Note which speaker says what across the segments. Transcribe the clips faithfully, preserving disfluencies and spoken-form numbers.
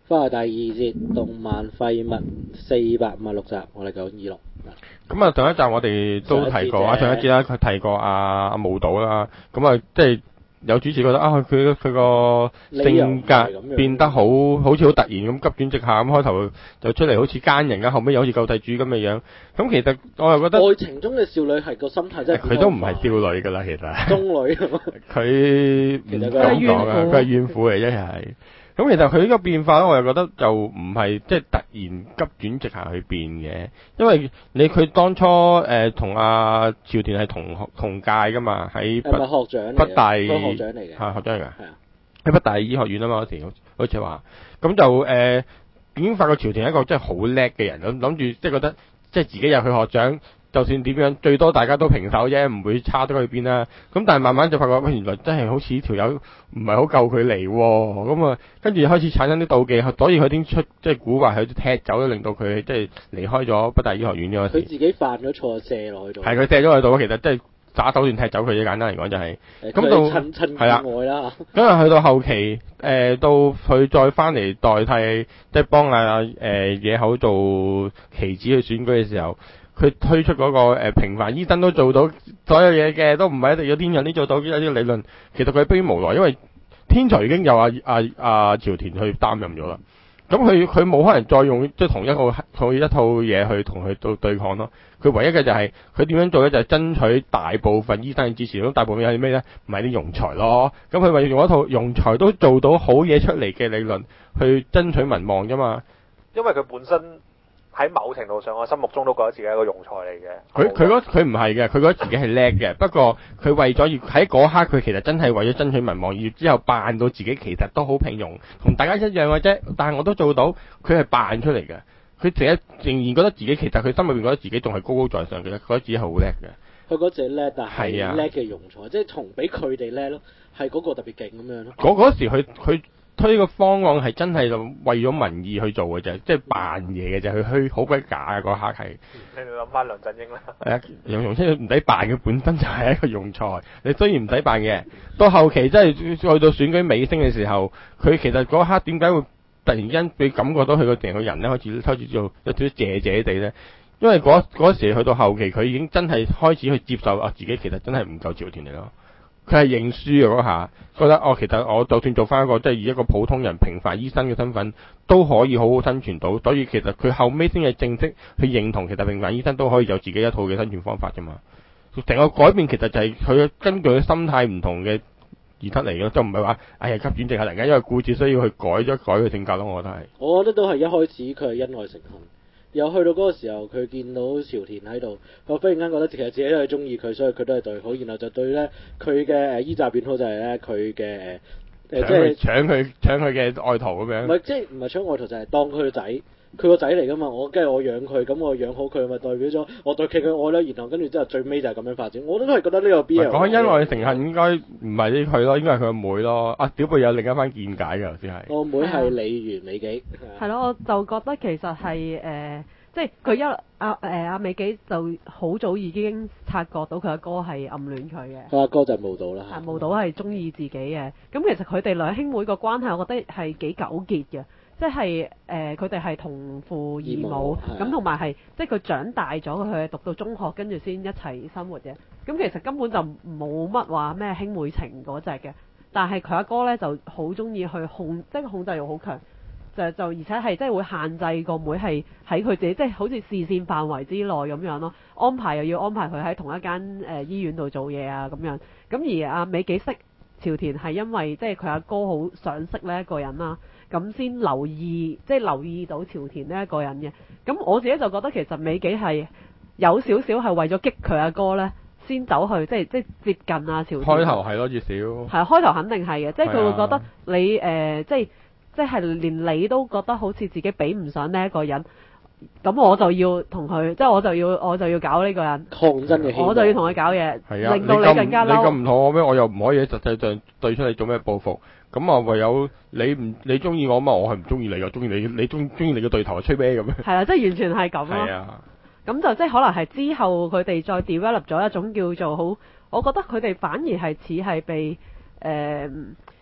Speaker 1: 翻嚟第二節動漫廢物四百五十六集，我哋講二六。
Speaker 2: 咁啊，上一集我哋都提過啊，上一節啦，佢提過阿阿無島啦，咁啊，即係有主持覺得啊，佢佢個性格變得好好似好突然咁急轉直下咁，開頭就出嚟好似奸人啊，後尾又好似救世主咁嘅樣。咁其實我又覺得
Speaker 1: 愛情中嘅少女係個心態真係
Speaker 2: 佢都唔係少女㗎啦，其實
Speaker 1: 中女
Speaker 2: 佢唔敢講啊，佢係怨婦嚟啫，係。咁其實佢呢個變化咧，我又覺得就唔係即係突然急轉直下去變嘅，因為你佢當初誒同阿朝田係同同屆㗎嘛，喺北
Speaker 1: 學長
Speaker 2: 北大
Speaker 1: 學長嚟嘅，
Speaker 2: 係學長嚟㗎，
Speaker 1: 係啊，
Speaker 2: 喺北大醫學院啊嘛嗰時，好似話，咁就誒、呃、已經發覺朝田係一個真係好叻嘅人，諗諗住即係覺得即係自己有佢學長。就算點樣，最多大家都平手啫，唔會差得去邊啦。咁但係慢慢就發覺，喂，原來真係好似條友唔係好夠佢嚟喎。咁啊，跟住開始產生啲妒忌，所以佢先出即係蠱惑，佢踢走咗，令到佢即係離開咗北大醫學院嗰時。
Speaker 1: 佢自己犯咗錯，射落去度。
Speaker 2: 係佢射咗去度，其實即係打手段踢走佢啫。簡單嚟講就係、是。咁到
Speaker 1: 趁趁意外啦。
Speaker 2: 咁啊，去到後期，誒、呃、到佢再翻嚟代替，即係幫阿誒野口做棋子去選舉嘅時候。佢推出嗰、那個誒、呃、平凡醫生都做到所有嘢嘅，都唔係一定要天人都做到一啲理論。其實佢迫於無奈，因為天才已經有阿阿阿朝田去擔任咗啦。咁佢佢冇可能再用即係同一個同一套嘢去同佢做對抗咯。佢唯一嘅就係佢點樣做咧，就係、是、爭取大部分醫生嘅支持。咁大部分有啲咩咧？咪啲庸才咯。咁佢咪用一套庸才都做到好嘢出嚟嘅理論去爭取民望啫嘛。
Speaker 3: 因為佢本身。喺某程度上，我心目中都覺得自己係一個庸才嚟嘅。
Speaker 2: 佢佢嗰佢唔係嘅，佢覺得自己係叻嘅。不過佢為咗要喺嗰刻，佢其實真係為咗爭取民望，而之後扮到自己其實都好平庸，同大家一樣嘅啫。但係我都做到，佢係扮出嚟嘅。佢成日仍然覺得自己其實佢心裏邊覺得自己仲係高高在上嘅，覺得自己係好叻嘅。
Speaker 1: 佢嗰隻叻，但係叻嘅庸才，即係同比佢哋叻咯，係嗰個特別勁咁樣咯。
Speaker 2: 嗰嗰時佢佢。推個方案係真係為咗民意去做嘅啫，即係扮嘢嘅啫，佢虛好鬼假嘅嗰刻係。
Speaker 3: 你哋諗翻梁振英啦。
Speaker 2: 係啊，楊永清唔使扮嘅本身就係一個庸才，你雖然唔使扮嘅，到後期真係去到選舉尾聲嘅時候，佢其實嗰刻點解會突然間俾感覺到佢個成個人咧開始開始做有少少謝謝地咧？因為嗰嗰時去到後期，佢已經真係開始去接受啊自己其實真係唔夠朝田嚟咯。佢係認輸嗰下，覺得哦，其實我就算做翻一個即係以一個普通人平凡醫生嘅身份，都可以好好生存到。所以其實佢後尾先係正式去認同，其實平凡醫生都可以有自己一套嘅生存方法啫嘛。成個改變其實就係佢根據佢心態唔同嘅而得嚟咯，就唔係話哎呀急轉直下突然間因為故事需要去改咗改佢性格咯。我覺得係。
Speaker 1: 我覺得都係一開始佢係恩愛成恨。又去到嗰個時候，佢見到朝田喺度，我忽然間覺得其實自己都係中意佢，所以佢都係對好，然後就對咧佢嘅誒依集變好就係咧佢嘅誒誒即係
Speaker 2: 搶佢搶佢嘅愛徒咁樣。
Speaker 1: 唔係即係唔係搶愛徒，就係、是、當佢個仔，佢個仔嚟噶嘛，我跟住我養佢，咁我養好佢，咪代表咗我對佢嘅愛咧。然後跟住之後最尾就係咁樣發展，我都係覺得呢個 B L。講
Speaker 2: 恩愛成恨應該唔係呢佢咯，應該係佢個妹咯。阿小貝有另一番見解㗎，頭先係。
Speaker 1: 我妹係李原美紀。
Speaker 4: 係咯，我就覺得其實係誒。呃即係佢一阿誒阿美紀就好早已經察覺到佢阿哥係暗戀佢嘅。
Speaker 1: 佢阿哥就無島啦。
Speaker 4: 係無島係中意自己嘅。咁其實佢哋兩兄妹個關係，我覺得係幾糾結嘅。即係誒佢哋係同父異母，咁同埋係即係佢長大咗，佢係讀到中學，跟住先一齊生活嘅。咁其實根本就冇乜話咩兄妹情嗰隻嘅。但係佢阿哥咧就好中意去控，即係控制欲好強。就就而且係即係會限制個妹係喺佢自己即係好似視線範圍之內咁樣咯，安排又要安排佢喺同一間誒、呃、醫院度做嘢啊咁樣。咁而阿美紀識朝田係因為即係佢阿哥好想識呢一個人啦，咁先留意即係留意到朝田呢一個人嘅。咁我自己就覺得其實美紀係有少少係為咗激佢阿哥咧，先走去即係即係接近阿朝田。開
Speaker 2: 頭係咯，至少
Speaker 4: 係開頭肯定係嘅，即係佢會覺得你誒、呃、即係。即係連你都覺得好似自己比唔上呢一個人，咁我就要同佢，即係我就要我就要搞呢個人
Speaker 1: 抗爭嘅，
Speaker 4: 我就要同佢搞嘢，
Speaker 2: 啊、
Speaker 4: 令到你更加嬲。
Speaker 2: 你咁唔妥我咩？我又唔可以喺實際上對出你做咩報復？咁啊唯有你唔你中意我嘛？我係唔中意你嘅，中意你你中中意你嘅對頭吹咩咁樣？
Speaker 4: 係啦、啊，即係完全係咁咯。
Speaker 2: 係啊，
Speaker 4: 咁就即係可能係之後佢哋再 develop 咗一種叫做好，我覺得佢哋反而係似係被誒。呃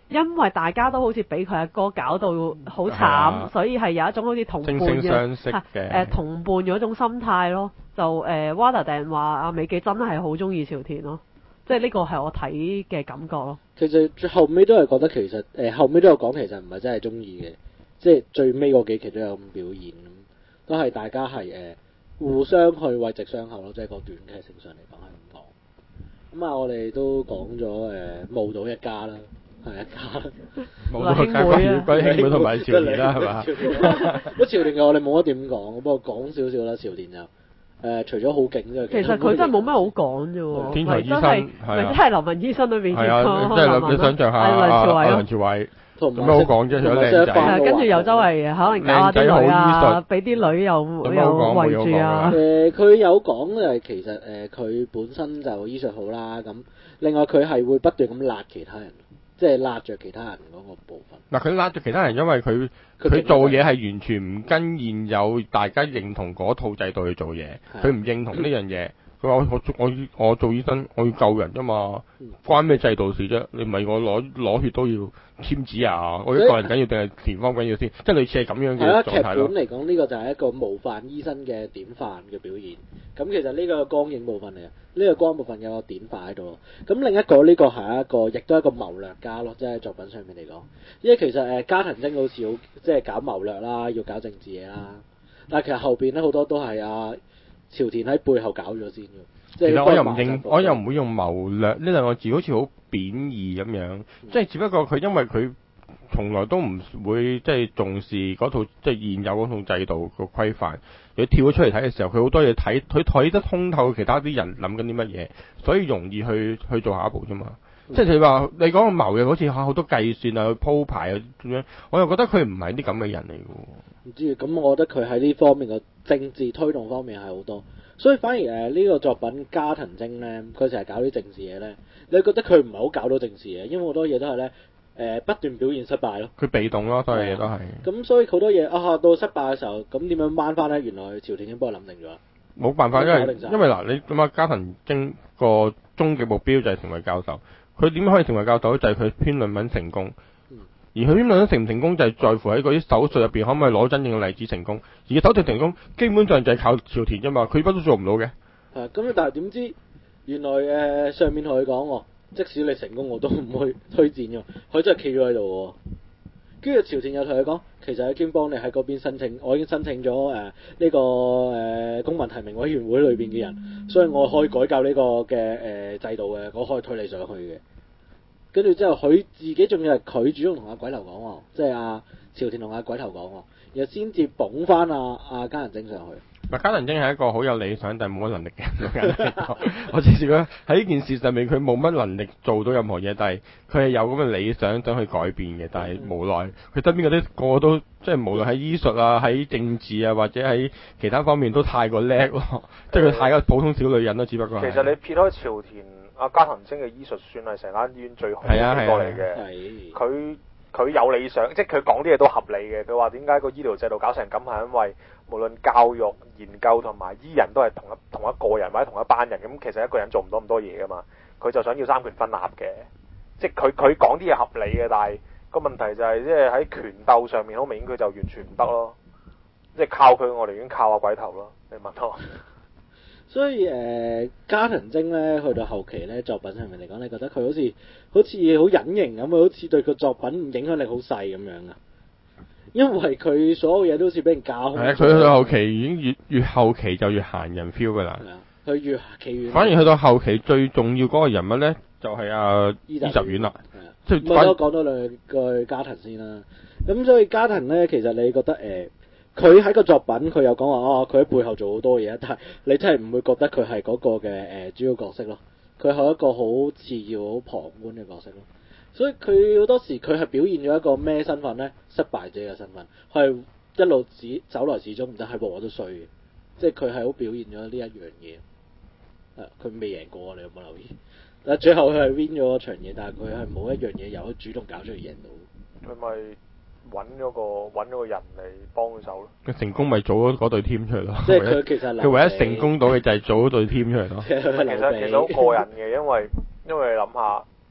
Speaker 4: 因為大家都好似俾佢阿哥搞到好慘，
Speaker 2: 啊
Speaker 4: 所以係有一種好似同伴
Speaker 2: 惺惺
Speaker 4: 嘅
Speaker 2: 相惜嘅
Speaker 4: 誒、呃、同伴嗰種心態咯。就誒 Wada 定話阿美紀真係好中意朝田咯，即係呢個係我睇嘅感覺咯。
Speaker 1: 其實最後尾都係覺得其實誒、呃、後尾都有講，其實唔係真係中意嘅，即係最尾嗰幾期都有咁表現，都係大家係誒、呃、互相去慰藉傷口咯，即係個短劇情上嚟講係咁講。咁啊，我哋都講咗誒墓島一家啦，係一家。
Speaker 2: 冇到佢關於關於兄妹同埋朝田啦，係嘛？
Speaker 1: 不過朝田嘅我哋冇乜點講，不過講少少啦。朝田就誒、呃、除咗好勁之外，
Speaker 4: 其實佢真係冇乜好講啫喎。
Speaker 2: 天才醫生
Speaker 4: 係
Speaker 2: 係啊，
Speaker 4: 咪真係林文醫生裏邊
Speaker 2: 係啊，即係你想象下
Speaker 4: 係梁朝偉咯
Speaker 2: 梁朝偉。
Speaker 1: 有
Speaker 2: 咩好講啫？除咗靚仔，
Speaker 4: 係跟住又周圍可能搞下啲女啊，俾啲女又又圍住啊。
Speaker 1: 誒，佢有講就係其實誒，佢本身就醫術好啦。咁另外佢係會不斷咁辣其他人，即係辣着其他人嗰個部分。
Speaker 2: 嗱，佢辣着其他人，因為佢佢做嘢係完全唔跟現有大家認同嗰套制度去做嘢，佢唔認同呢樣嘢。佢話我我我我做醫生，我要救人啫嘛，關咩制度事啫？你唔係我攞攞血都要簽紙啊！我一個人緊要定係田方緊要先？即係類似係咁樣嘅狀態咯。
Speaker 1: 劇本嚟講，呢個就係一個模範醫生嘅典範嘅表現。咁其實呢個光影部分嚟，呢、呢個光部分有個典範喺度咯。咁另一個呢個係一個，亦都係一個謀略家咯，即係作品上面嚟講。因為其實誒加藤精好似好即係搞謀略啦，要搞政治嘢啦。但係其實後邊咧好多都係阿朝田喺背後搞咗先嘅。
Speaker 2: 其實我又唔認，我又唔會用謀略呢兩個字，好似好貶義咁樣。嗯、即係只不過佢因為佢從來都唔會即係重視嗰套即係現有嗰套制度個規範。佢跳咗出嚟睇嘅時候，佢好多嘢睇，佢睇得通透其他啲人諗緊啲乜嘢，所以容易去去做下一步啫嘛。嗯、即係你話你講個謀略好似好多計算啊、去鋪排啊咁樣，我又覺得佢唔係啲咁嘅人嚟嘅。
Speaker 1: 唔知咁，我覺得佢喺呢方面嘅政治推動方面係好多。所以反而誒呢、呃這個作品加藤精咧，佢成日搞啲政治嘢咧，你覺得佢唔係好搞到政治嘢，因為好多嘢都係咧誒不斷表現失敗咯。佢
Speaker 2: 被動咯，所有嘢都係。
Speaker 1: 咁所以好多嘢啊，到失敗嘅時候，咁點樣掹翻咧？原來朝田已經幫佢諗定咗。冇
Speaker 2: 辦法，因為因為嗱，你諗下加藤精個終極目標就係成為教授，佢點可以成為教授？就係佢篇論文成功。而佢篇論文成唔成功，就係在乎喺嗰啲手術入邊可唔可以攞真正嘅例子成功。而手術成功，基本上就係靠朝田啫嘛，佢乜都做唔到嘅。
Speaker 1: 係咁，但係點知原來誒、呃、上面同佢講，即使你成功，我都唔會推薦嘅。佢真係企咗喺度喎。跟住朝田又同佢講，其實已經幫你喺嗰邊申請，我已經申請咗誒呢個誒、呃、公民提名委員會裏邊嘅人，所以我可以改革呢個嘅誒、呃、制度嘅，我可以推你上去嘅。跟住之後，佢自己仲要係佢主動同阿鬼頭講喎，即係阿朝田同阿鬼頭講喎，然後先至捧翻阿阿加藤精上去。
Speaker 2: 嗱，加藤精係一個好有理想但係冇乜能力嘅人。我只係覺得喺呢件事上面，佢冇乜能力做到任何嘢，但係佢係有咁嘅理想想去改變嘅，但係無奈佢身邊嗰啲個個都即係無論喺醫術啊、喺政治啊或者喺其他方面都太過叻咯，即係佢太過普通小女人咯，只不過係。
Speaker 3: 其實你撇開朝田。阿加藤精嘅醫術算係成間醫院最好嘅一個嚟嘅，佢佢、啊啊、有理想，即係佢講啲嘢都合理嘅。佢話點解個醫療制度搞成咁，係因為無論教育、研究同埋醫人都係同一同一個人或者同一班人，咁其實一個人做唔到咁多嘢噶嘛。佢就想要三權分立嘅，即係佢佢講啲嘢合理嘅，但係個問題就係即係喺權鬥上面好明顯佢就完全唔得咯，即係靠佢我寧願靠阿鬼頭咯。你問我。
Speaker 1: 所以誒，加藤精咧去到後期咧作品上面嚟講，你覺得佢好似好似好隱形咁，好似對個作品影響力好細咁樣啊？因為佢所有嘢都好似俾人架空。係啊，佢
Speaker 2: 去到後期已經越越後期就越閒人 feel 噶啦。係啊，
Speaker 1: 佢越企越。反
Speaker 2: 而去到後期最重要嗰個人物咧，就係阿伊集院啦。
Speaker 1: 係啊，即係我講多兩句加藤先啦。咁所以加藤咧，其實你覺得誒？呃佢喺個作品，佢有講話哦，佢喺背後做好多嘢，但係你真係唔會覺得佢係嗰個嘅誒、呃、主要角色咯。佢係一個好次要、好旁觀嘅角色咯。所以佢好多時佢係表現咗一個咩身份咧？失敗者嘅身份，佢係一路只走來始終，唔得係我都衰嘅。即係佢係好表現咗呢一樣嘢。誒，佢未贏過，你有冇留意？但係最後佢係 win 咗場嘢，但係佢係冇一樣嘢由佢主動搞出嚟贏到。
Speaker 3: 佢咪？揾咗個揾咗個人嚟幫佢手咯。
Speaker 2: 佢成功咪組咗嗰隊 team 出嚟咯。
Speaker 1: 即係佢其實
Speaker 2: 佢唯一成功到嘅就係組咗隊 team 出嚟咯。
Speaker 3: 其實其實好過癮嘅，因為因為你諗下，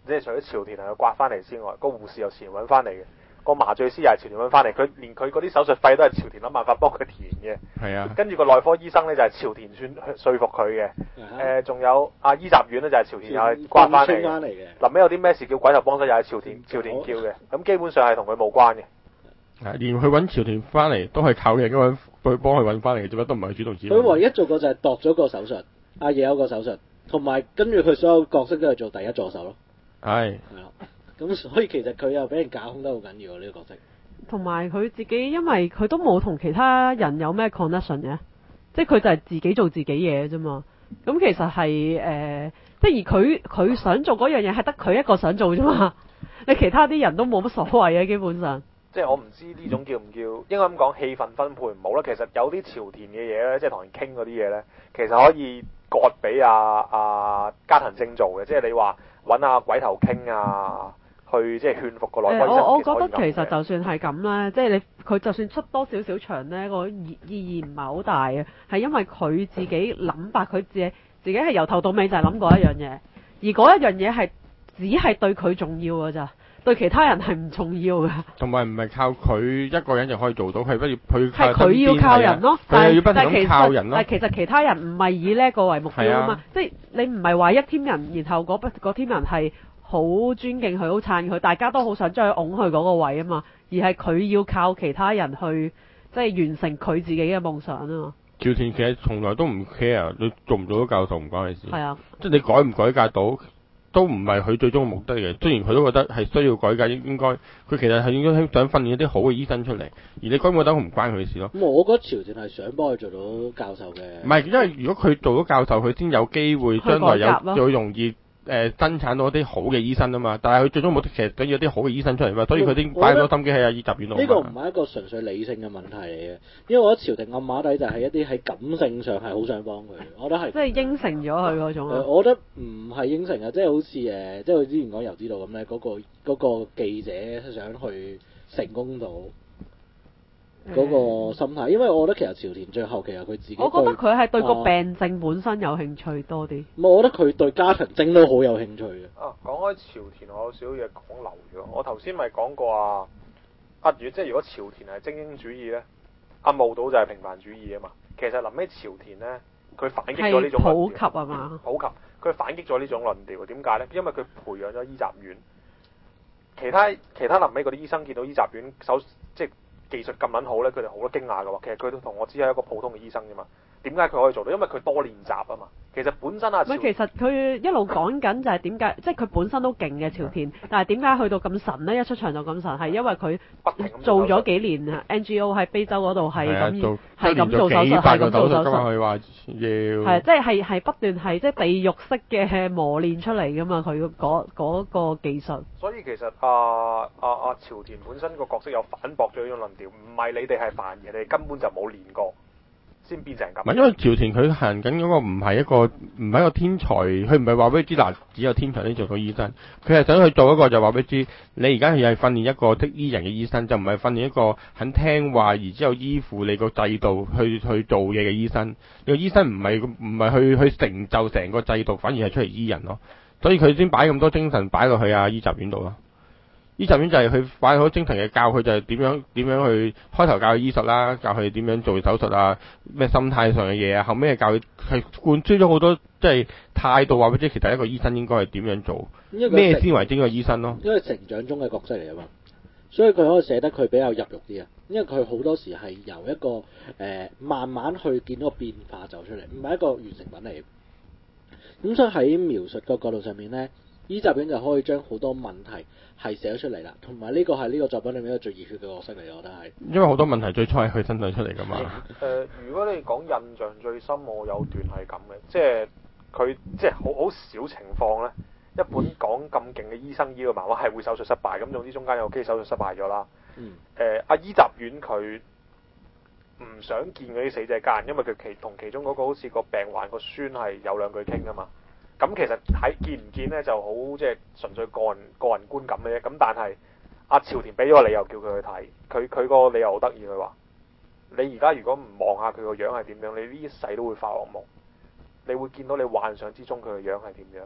Speaker 3: 即係除咗朝田係佢刮翻嚟之外，個護士又朝田揾翻嚟嘅，個麻醉師又係朝田揾翻嚟，佢連佢嗰啲手術費都係朝田諗辦法幫佢填嘅。
Speaker 2: 係啊。
Speaker 3: 跟住個內科醫生咧就係、是、朝田算說服佢嘅。誒、呃，仲有阿伊集院咧就係、是、朝田又係刮翻嚟嘅。臨尾有啲咩事叫鬼頭幫手又係朝田朝田叫嘅，咁基本上係同佢冇關嘅。
Speaker 2: 係，連佢揾朝田翻嚟都係靠人咁樣去幫佢揾翻嚟嘅，做乜都唔係佢主動自。
Speaker 1: 佢唯一做過就係度咗個手術，阿野有個手術，同埋跟住佢所有角色都係做第一助手咯。係。係啦，咁所以其實佢又俾人架空得好緊要呢、這個角色。
Speaker 4: 同埋佢自己，因為佢都冇同其他人有咩 connection 嘅，即係佢就係自己做自己嘢啫嘛。咁其實係誒、呃，即係而佢佢想做嗰樣嘢係得佢一個想做啫嘛。你其他啲人都冇乜所謂嘅，基本上。
Speaker 3: 即係我唔知呢種叫唔叫，應該咁講氣氛分配唔好啦。其實有啲朝田嘅嘢咧，即係同人傾嗰啲嘢咧，其實可以割俾阿阿加藤精做嘅。即係你話揾阿鬼頭傾啊，去即係勸服個內科醫生。
Speaker 4: 我我覺得其實就算係咁啦，即係你佢就算出多少少場咧，個意意義唔係好大嘅，係因為佢自己諗法，佢自己自己係由頭到尾就係諗過一樣嘢，而嗰一樣嘢係只係對佢重要㗎咋。對其他人係唔重要嘅，同埋唔係靠佢一個人就可以做到，係不如佢係佢要靠人咯，但係但係其實但係其實其他人唔係以呢一個為目標啊嘛，即係你唔係話一 team 人，然後嗰嗰 team 人係好尊敬佢、好撐佢，大家都好想將佢拱去嗰個位啊嘛，而係佢要靠其他人去即係完成佢自己嘅夢想啊嘛。朝田其實從來都唔 care 你做唔做到教授唔關你事，係啊，即係你改唔改革到。都唔係佢最終嘅目的嘅，雖然佢都覺得係需要改革，應該佢其實係應該想訓練一啲好嘅醫生出嚟，而你覺唔覺得唔關佢事咯？我覺得朝田係想幫佢做到教授嘅。唔係，因為如果佢做到教授，佢先有機會將來有最容易誒、呃、生產到一啲好嘅醫生啊嘛。但係佢最終目的其實想要一啲好嘅醫生出嚟嘛，所以佢先擺咗心機喺阿伊集院度。呢個唔係一個純粹理性嘅問題嚟嘅，因為我覺得朝田暗馬底就係一啲喺感性上係好想幫佢，我覺得係。即係應承咗佢嗰種、呃。我覺得唔係應承啊，即係好似誒，即係佢之前講遊之道咁咧，嗰、嗰個嗰個記者想去成功到嗰個心態，因為我覺得其實朝田最後其實佢自己，我覺得佢係對個病症本身有興趣多啲。唔係、啊，我覺得佢對加藤精都好有興趣嘅。啊，講開朝田，我有少少嘢講漏咗。我頭先咪講過啊，阿如即係如果朝田係精英主義咧，阿霧島就係平凡主義啊嘛。其實臨尾朝田咧，佢反擊咗呢種普及啊嘛，普及，佢反擊咗呢種論調。點解咧？因為佢培養咗醫集院，其他其他臨尾嗰啲醫生見到醫集院手即係技術咁撚好咧，佢哋好多驚訝嘅喎。其實佢都同我只係一個普通嘅醫生啫嘛。點解佢可以做到？因為佢多練習啊嘛。其實本身啊，唔係其實佢一路講緊就係點解，即係佢本身都勁嘅朝田，但係點解去到咁神咧？一出場就咁神，係因為佢做咗幾年 N G O 喺非洲嗰度係咁係咁做手術，係咁做手術。佢話要係即係係係不斷係即係地獄式嘅磨練出嚟噶嘛。佢嗰嗰個技術。所以其實啊啊啊朝田本身個角色有反駁咗呢種論調，唔係你哋係凡人，你哋根本就冇練過。先變成咁。唔係，因為朝田佢行緊嗰個唔係一個唔係一個天才，佢唔係話俾你知嗱，只有天才先做到醫生。佢係想去做一個就話俾你知，你而家係訓練一個識醫人嘅醫生，就唔係訓練一個肯聽話，而之後依附你個制度去去做嘢嘅醫生。你個醫生唔係唔係去去成就成個制度，反而係出嚟醫人咯。所以佢先擺咁多精神擺落去啊醫集院度咯。醫集院就係佢擺好精神嘅教佢就係點樣點樣去開頭教佢醫術啦，教佢點樣做手術啊，咩心態上嘅嘢啊，後尾係教佢係灌輸咗好多即係態度話俾你知，其實一個醫生應該係點樣做，咩先為之一個醫生咯。因為成長中嘅角色嚟啊嘛，所以佢可以寫得佢比較入肉啲啊。因為佢好多時係由一個誒、呃、慢慢去見到個變化走出嚟，唔係一個完成品嚟。咁所以喺描述個角度上面咧，醫集院就可以將好多問題係寫咗出嚟啦，同埋呢個係呢個作品裏面一個最熱血嘅角色嚟，我覺得係。因為好多問題最初係佢身上出嚟噶嘛。誒、呃，如果你講印象最深，我有段係咁嘅，即係佢即係好好少情況咧，一本講咁勁嘅醫生醫個漫畫係會手術失敗，咁總之中間有機手術失敗咗啦。嗯。誒、呃，阿醫集院佢唔想見嗰啲死者家人，因為佢其同其中嗰個好似個病患個孫係有兩句傾噶嘛。咁其實喺見唔見咧就好即係純粹個人個人觀感嘅啫。咁但係阿朝田俾咗個理由叫佢去睇，佢佢個理由好得意，佢話：你而家如果唔望下佢個樣係點樣，你呢一世都會發噩夢。你會見到你幻想之中佢個樣係點樣。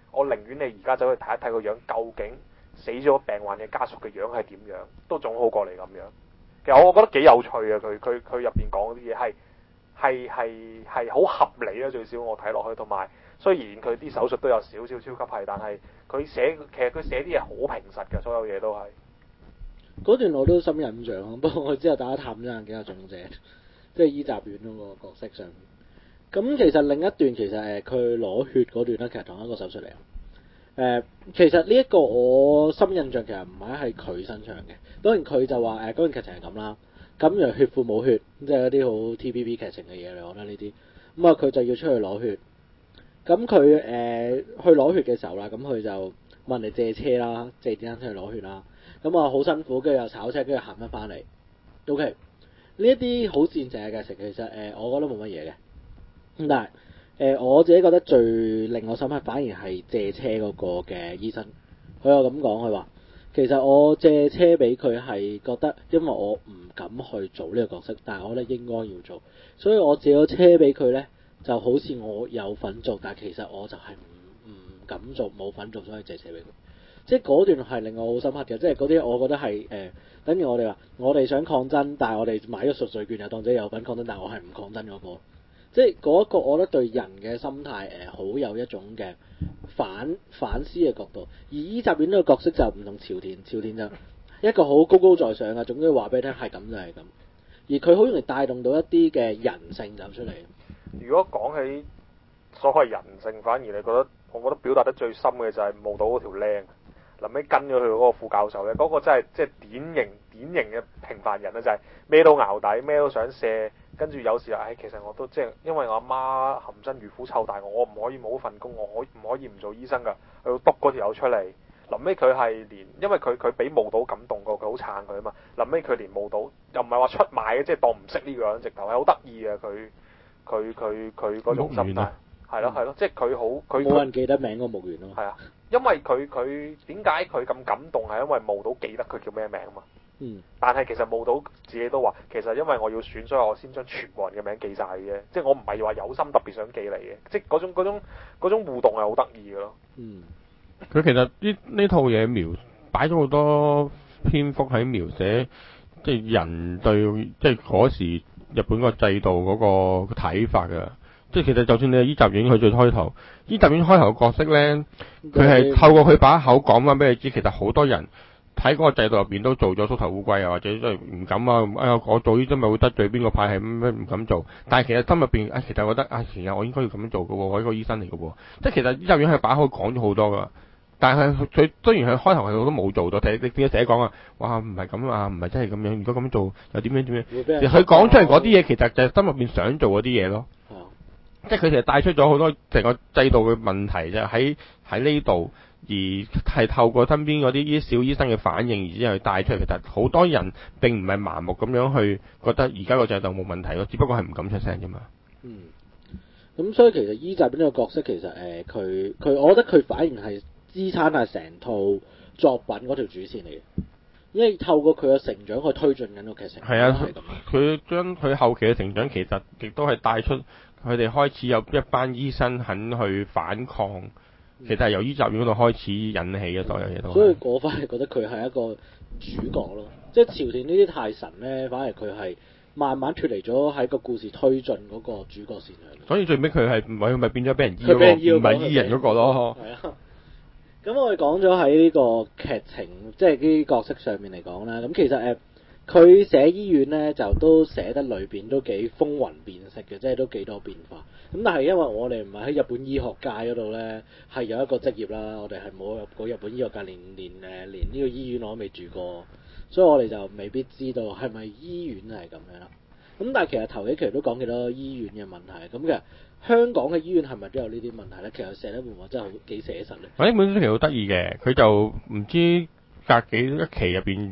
Speaker 3: 我寧願你而家走去睇一睇個樣，究竟死咗病患嘅家屬嘅樣係點樣，都總好過你咁樣。其實我覺得幾有趣啊！佢佢佢入邊講嗰啲嘢係係係係好合理啊！最少我睇落去，同埋雖然佢啲手術都有少少超級係，但係佢寫其實佢寫啲嘢好平實嘅，所有嘢都係。
Speaker 1: 嗰段我都深印象，不過我之後大家探咗下幾個重者，即係伊集院嗰個角色上面。咁其實另一段其實誒佢攞血嗰段咧，其實同一個手術嚟。誒、呃，其實呢一個我深印象其實唔係喺佢身上嘅。當然佢就話誒嗰段劇情係咁啦。咁又血庫冇血，即係一啲好 T V B 劇情嘅嘢嚟，我覺得呢啲。咁啊佢就要出去攞血。咁佢誒去攞血嘅時候啦，咁佢就問人哋借車啦，借電單車去攞血啦。咁啊好辛苦，跟住又炒車，跟住行翻翻嚟。O K，呢一啲好戰成嘅劇情，其實誒、呃、我覺得冇乜嘢嘅。但係誒、呃、我自己覺得最令我深刻，反而係借車嗰個嘅醫生，佢有咁講，佢話其實我借車俾佢係覺得，因為我唔敢去做呢個角色，但係我覺得應該要做，所以我借咗車俾佢咧，就好似我有份做，但係其實我就係唔唔敢做，冇份做，所以借車俾佢。即係嗰段係令我好深刻嘅，即係嗰啲我覺得係誒、呃，等於我哋話我哋想抗爭，但係我哋買咗贖罪券又當自己有份抗爭，但係我係唔抗爭嗰個。即係嗰一個，我覺得對人嘅心態誒，好、呃、有一種嘅反反思嘅角度。而伊集院呢個角色就唔同朝田，朝田就一個好高高在上嘅，總之話俾你聽係咁就係咁。而佢好容易帶動到一啲嘅人性走出嚟。
Speaker 3: 如果講起所謂人性，反而你覺得，我覺得表達得最深嘅就係霧島嗰條僆，臨尾跟咗佢嗰個副教授咧，嗰、那個真係即係典型典型嘅平凡人啦，就係、是、咩都淆底，咩都想卸。跟住有時候，唉、哎，其實我都即係因為我阿媽含辛茹苦湊大我，我唔可以冇份工，我可唔可以唔做醫生㗎？去督嗰條友出嚟。臨尾佢係連，因為佢佢俾霧島感動過，佢好撐佢啊嘛。臨尾佢連霧島又唔係話出賣嘅，即係當唔識呢個人，直頭係好得意啊！佢佢佢佢嗰種心態，係咯係咯，即係佢好佢
Speaker 1: 冇人記得名個木原咯。
Speaker 3: 係啊，因為佢佢點解佢咁感動係因為霧島記得佢叫咩名啊嘛。
Speaker 1: 嗯，
Speaker 3: 但係其實霧島自己都話，其實因為我要選，所以我先將全部人嘅名記晒嘅啫，即係我唔係話有心特別想記嚟嘅，即係嗰種嗰種嗰種互動係好得意嘅咯。
Speaker 1: 嗯，
Speaker 2: 佢其實呢呢套嘢描擺咗好多篇幅喺描寫，即係人對即係嗰時日本個制度嗰個睇法㗎。即係其實就算你係伊集院，佢最開頭，伊集院開頭嘅角色咧，佢係透過佢把口講翻俾你知，其實好多人。喺嗰個制度入邊都做咗縮頭烏龜啊，或者即係唔敢啊！哎呀，我做呢啲咪會得罪邊個派系咩唔敢做。但係其實心入邊，啊，其實我覺得啊，其實我應該要咁樣做嘅喎，我係個醫生嚟嘅喎。即係其實伊集院係把口講咗好多㗎，但係佢雖然佢開頭係都冇做到，睇你點解寫講啊？哇，唔係咁啊，唔係真係咁樣。如果咁樣做又點樣點樣？佢講出嚟嗰啲嘢，其實就係心入邊想做嗰啲嘢咯。
Speaker 1: 嗯、
Speaker 2: 即係佢其實帶出咗好多成個制度嘅問題啫，喺喺呢度。而係透過身邊嗰啲小醫生嘅反應，而之後去帶出嚟。其實好多人並唔係盲目咁樣去覺得而家個制度冇問題咯，只不過係唔敢出聲啫嘛。
Speaker 1: 嗯，咁所以其實伊集院呢個角色其實誒佢佢，我覺得佢反而係支撐係成套作品嗰條主線嚟嘅，因為透過佢嘅成長去推進緊個劇情。係啊，
Speaker 2: 佢將佢後期嘅成長其實亦都係帶出佢哋開始有一班醫生肯去反抗。其實係由伊集院嗰度開始引起嘅所有嘢都，
Speaker 1: 所以我反而覺得佢係一個主角咯，即係朝田呢啲太神咧，反而佢係慢慢脫離咗喺個故事推進嗰個主角線上。
Speaker 2: 所以最尾佢係唔係咪變咗俾人醫嗰個，唔係醫人嗰個咯？
Speaker 1: 係啊。咁我哋講咗喺呢個劇情，即係啲角色上面嚟講啦。咁其實誒，佢寫醫院咧就都寫得裏邊都幾風雲變色嘅，即係都幾多變化。咁但係因為我哋唔係喺日本醫學界嗰度咧，係有一個職業啦，我哋係冇入過日本醫學界，連連誒連呢個醫院我都未住過，所以我哋就未必知道係咪醫院係咁樣啦。咁但係其實頭幾期都講幾多醫院嘅問題，咁其實香港嘅醫院係咪都有呢啲問題咧？其實寫得會唔會真係好幾寫實咧？
Speaker 2: 呢本書其實好得意嘅，佢就唔知隔幾一期入邊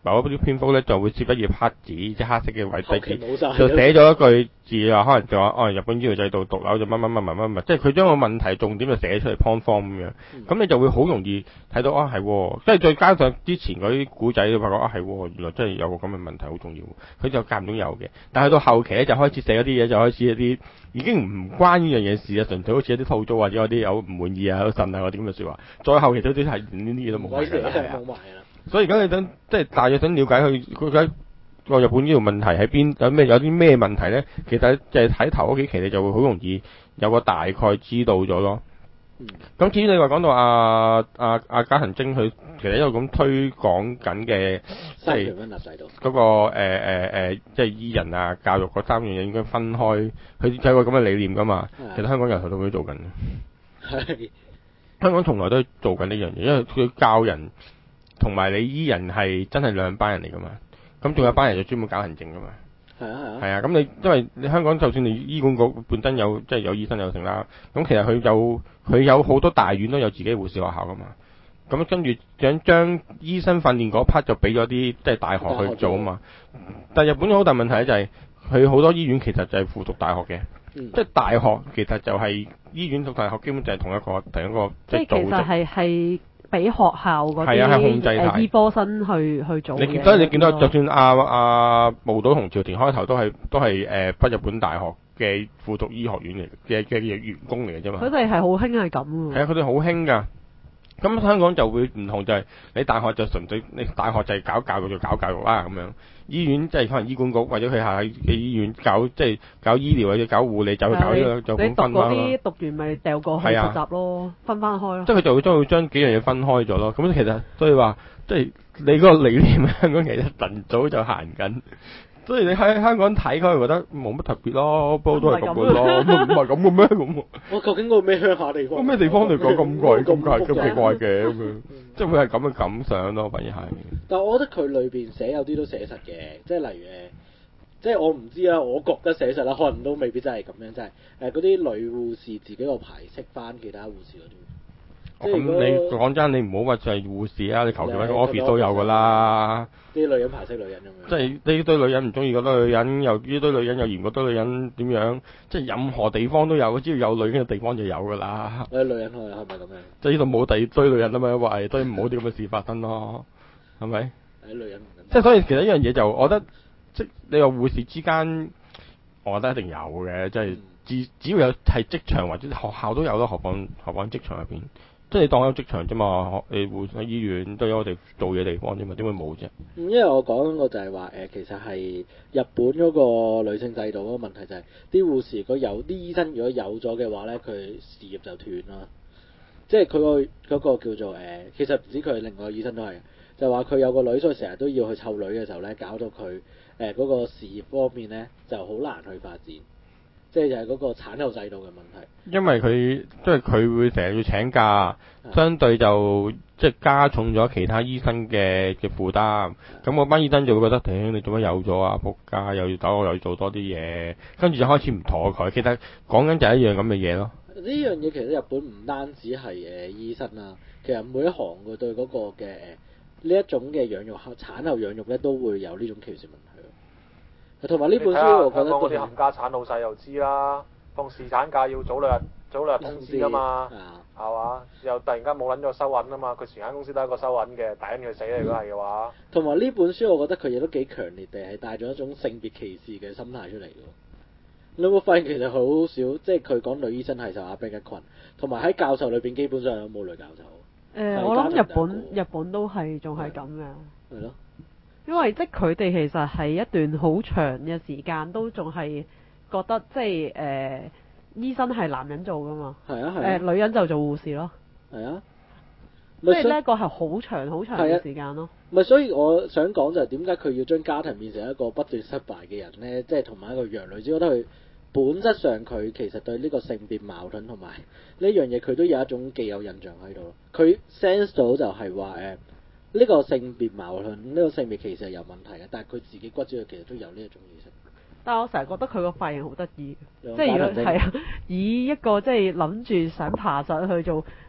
Speaker 2: 某一啲篇幅咧就會貼一頁黑紙，即係黑色嘅位置紙，
Speaker 1: 就
Speaker 2: 寫咗一句字啊，可能就話哦日本醫療制度毒瘤就乜乜乜乜乜乜，即係佢將個問題重點就寫出嚟 point form 咁樣，咁、嗯、你就會好容易睇到啊係，即係再加上之前嗰啲古仔，就發覺啊係，原來真係有個咁嘅問題好重要，佢就間唔中有嘅，但係到後期咧就開始寫嗰啲嘢，就開始一啲已經唔關呢樣嘢事啊，純粹好似一啲吐槽或者有啲有唔滿意啊、有呻啊嗰啲咁嘅説話，再後期都啲係呢啲嘢都冇埋㗎啦。所以而家你想即係大約想了解佢佢喺個日本醫療問題喺邊，有咩有啲咩問題咧？其實就係睇頭嗰幾期，你就會好容易有個大概知道咗咯。咁、嗯、至於你話講到阿阿阿加藤精，佢其實一路咁推廣緊嘅，即係嗰個誒誒誒，即係醫人啊、教育嗰三樣嘢應該分開，佢有個咁嘅理念噶嘛。其實香港由頭到尾都做緊。係。香港從來都做緊呢樣嘢，因為佢教人。同埋你醫人係真係兩班人嚟噶嘛，咁仲有班人就專門搞行政噶嘛。係啊係啊。係啊，咁你因為你香港就算你醫管局本身有即係有醫生有成啦，咁其實佢有佢有好多大院都有自己護士學校噶嘛，咁跟住想將醫生訓練嗰 part 就俾咗啲即係大學去做啊嘛。但係日本好大問題咧就係佢好多醫院其實就係附屬大學嘅，嗯、即係大學其實就係醫院同大學基本就係同一個同一個即係組織。即係其實係係。俾學校嗰啲誒醫科生去去做嘅。所以你見到就算阿阿霧島同朝田開頭都係都係誒北日本大學嘅附屬醫學院嚟嘅嘅員工嚟嘅啫嘛。佢哋係好興係咁㗎。係啊，佢哋好興㗎。咁香港就會唔同，就係、是、你大學就純粹你大學就係搞教育就搞教育啦咁樣。醫院即係可能醫管局或者佢下喺醫院搞即係搞醫療或者搞護理就去搞呢個就咁分啦。你讀嗰啲讀完咪掉過去實習咯，分翻開咯。即係佢就會將會將幾樣嘢分開咗咯。咁其實所以話即係你嗰個理念香港其實晨早就行緊。所以你喺香港睇，佢覺得冇乜特別咯，不過都係咁嘅咯，唔係咁嘅咩咁？我究竟個咩鄉下地方？咩地方嚟講咁貴咁貴咁奇怪嘅咁樣，即係會係咁嘅感想咯，反而係。但係我覺得佢裏邊寫有啲都寫實嘅，即係例如誒，即係我唔知啊，我覺得寫實啦，可能都未必真係咁樣，即係誒嗰啲女護士自己個排斥翻其他護士嗰啲。咁、哦、你講真，你唔好話就係護士啊，你求其揾個 office 都有噶啦。啲女人排斥女人咁樣。即係呢堆女人唔中意嗰堆女人，又呢堆女人又嫌嗰堆女人點樣？即係任何地方都有，只要有女人嘅地方就有噶啦。誒女人係係咪咁樣？即係呢度冇第二堆女人啊嘛，因為都唔好啲咁嘅事發生咯，係咪？誒女人。即係所以其實呢樣嘢就，我覺得即係你話護士之間，我覺得一定有嘅，即係只只要有係職場或者學校都有咯，何況何況職場入邊。即係你當有職場啫嘛，你護喺醫院都有我哋做嘢地方啫嘛，點會冇啫？因為我講過就係話誒，其實係日本嗰個女性制度嗰個問題就係、是、啲護士如果有啲醫生如果有咗嘅話咧，佢事業就斷啦。即係佢個嗰個叫做誒、呃，其實唔止佢，另外個醫生都係，就話佢有個女，所以成日都要去湊女嘅時候咧，搞到佢誒嗰個事業方面咧就好難去發展。即係就係嗰個產後制度嘅問題，因為佢即係佢會成日要請假，相對就即係加重咗其他醫生嘅嘅負擔。咁嗰班醫生就會覺得，頂你做乜有咗啊？仆街又要走，又要做多啲嘢，跟住就開始唔妥佢。其實講緊就係一樣咁嘅嘢咯。呢樣嘢其實日本唔單止係誒醫生啊，其實每一行佢對嗰個嘅誒呢一種嘅養育產後養育咧都會有呢種歧視問題。同埋呢本書我覺得嗰啲冚家產老細又知啦，放侍產假要早兩日早兩日通知㗎嘛，係嘛？又突然間冇撚咗收銀啊嘛，佢成間公司都係一個收銀嘅，抵佢死啦！如果係嘅話。同埋呢本書我覺得佢亦都幾強烈地係帶咗一種性別歧視嘅心態出嚟㗎。你有冇發現其實好少，即係佢講女醫生係受壓迫一群，同埋喺教授裏邊基本上都冇女教授。誒、呃，我諗日本日本都係仲係咁嘅。係咯。因為即係佢哋其實係一段好長嘅時間都仲係覺得即係誒、呃、醫生係男人做噶嘛，係啊係、呃、女人就做護士咯，係啊，即係呢一個係好長好長嘅時間咯。咪所以我想講就係點解佢要將家庭變成一個不斷失敗嘅人呢？即係同埋一個弱女子，覺得佢本質上佢其實對呢個性別矛盾同埋呢樣嘢佢都有一種既有印象喺度咯。佢 sense 到就係話誒。呢個性別矛盾，呢、這個性別其實係有問題嘅，但係佢自己骨子裏其實都有呢一種意識。但係我成日覺得佢個髮型好得意，即係如果係啊，以一個即係諗住想爬上去做